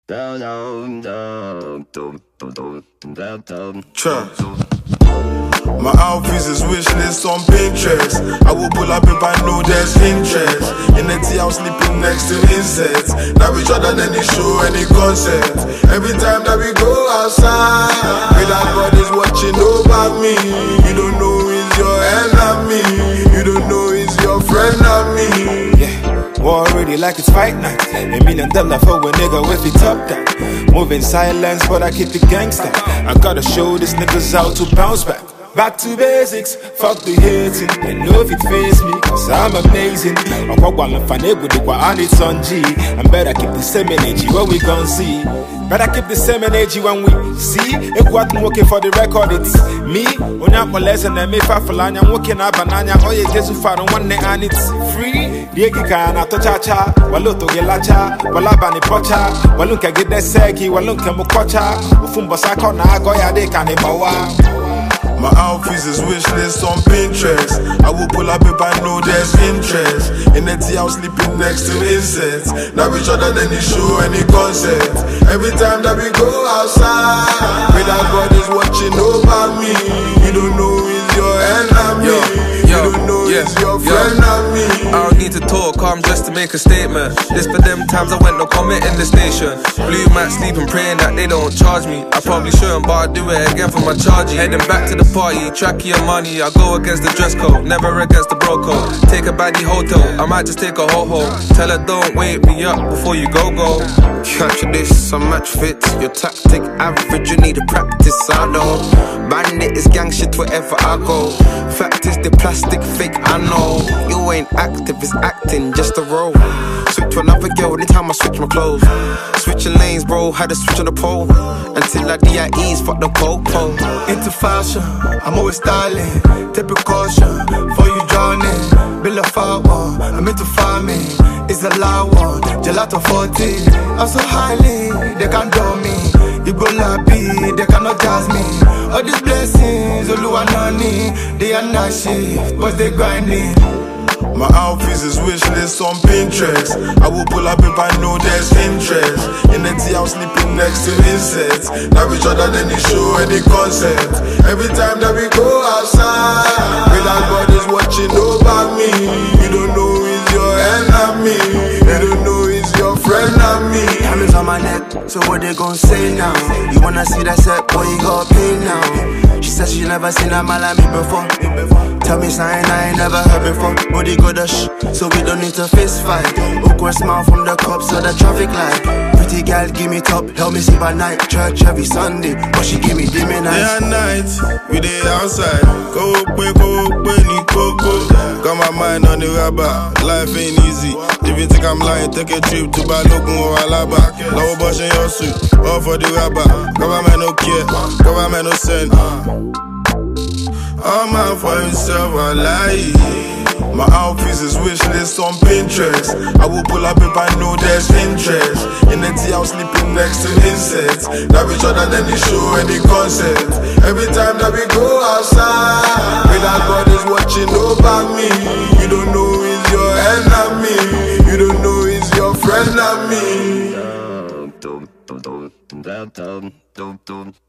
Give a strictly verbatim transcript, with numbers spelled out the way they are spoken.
Trust. My outfits is wish list on Pinterest. I will pull up if I know there's interest. In the tea house sleeping next to insects. Now we shot than any show, any concert. Every time that we go outside, without God is watching over me. You don't know he's your enemy. You don't know he's your friend of me. Yeah, war already like it's fight night. A million dollar for a nigga with it top down. Moving silence, but I keep it gangsta. I gotta show these niggas how to bounce back. Back to basics, fuck the hating. They know if it face me, cause I'm amazing. I'm gonna find it with the I need some G. And better keep the same energy when we gon' see. Better keep the same energy when we see. If what I'm working for the record, it's me. When I'm molesting and me fafalanya, I'm working at banana. Oh, yeah, just far on one day and it's free. The Egika and Atochacha, Waluto Gelacha, Walabani Pocha, Walunka get that seki, Walunka Mokocha, Ufumbasako, Nagoya de Kanibawa. My outfits is wish list on Pinterest. I will pull up if I know there's interest. In the tea house sleeping next to insects. Now we shot than any show, any concert. Every time that we go outside, without God is watching over me. You don't know he's your enemy. Yo, yo, you don't know yeah, he's your friend of me. I don't need to talk, I'm just to make a statement. This for them times I went no comment in the station. Blue mat sleeping, praying that they don't charge me. I probably shouldn't, but I do it again for my charging. Heading back to the party, track your money. I go against the dress code, never against the bro code. Take a baddie hotel, I might just take a ho-ho. Tell her don't wake me up before you go-go. Capture this, I'm match fit. Your tactic average, you need to practice. I know bandit is gang shit wherever I go. Fact is the plastic fake, I know. You ain't active, it's acting, just a role. Switch to another girl anytime I switch my clothes. Switching lanes, bro, had to switch on the pole. Until I D I E's, fuck the popo. Into fashion, I'm always styling. Take precaution, before you drowning. Bill of fire, I'm into farming. It's a loud one, gelato forty. I'm so highly, they can't do me. You go lappy, they cannot jazz me. All these blessings, Oluwa nani. They are not shit, but they grinding. My outfits is wish list on Pinterest. I will pull up if I know there's interest. In the tea house sleeping next to insects. Now we shot than any show, any concert. Every time that we go outside, without God is watching over me. You don't know he's your enemy. You don't know he's your friend of me. Diamonds on my neck, so what they gon' say now? You wanna see that set, boy, you gotta pay now. She said she never seen a man like me before. Tell me something I ain't never heard before. Body go to shh, so we don't need to fist fight. Awkward smile from the cops of the traffic light. Pretty girl, give me top, help me sleep at night. Church every Sunday, but she give me demon nights. Day and night, we dey outside. Go away, go away, ni coco. Got my mind on the rubber, life ain't easy. If you think I'm lying, take a trip to Balogun or Alaba. Now we're brushing your suit, all for the rubber. Government no care, government no send. All man for himself, I lie. My outfits is wish list on Pinterest. I will pull up if I know there's interest. In the tea house sleeping next to insects. Now we shot than any show, any concert. Every time that we go outside, without God is watching over me. You don't know he's your enemy. You don't know he's your friend of me.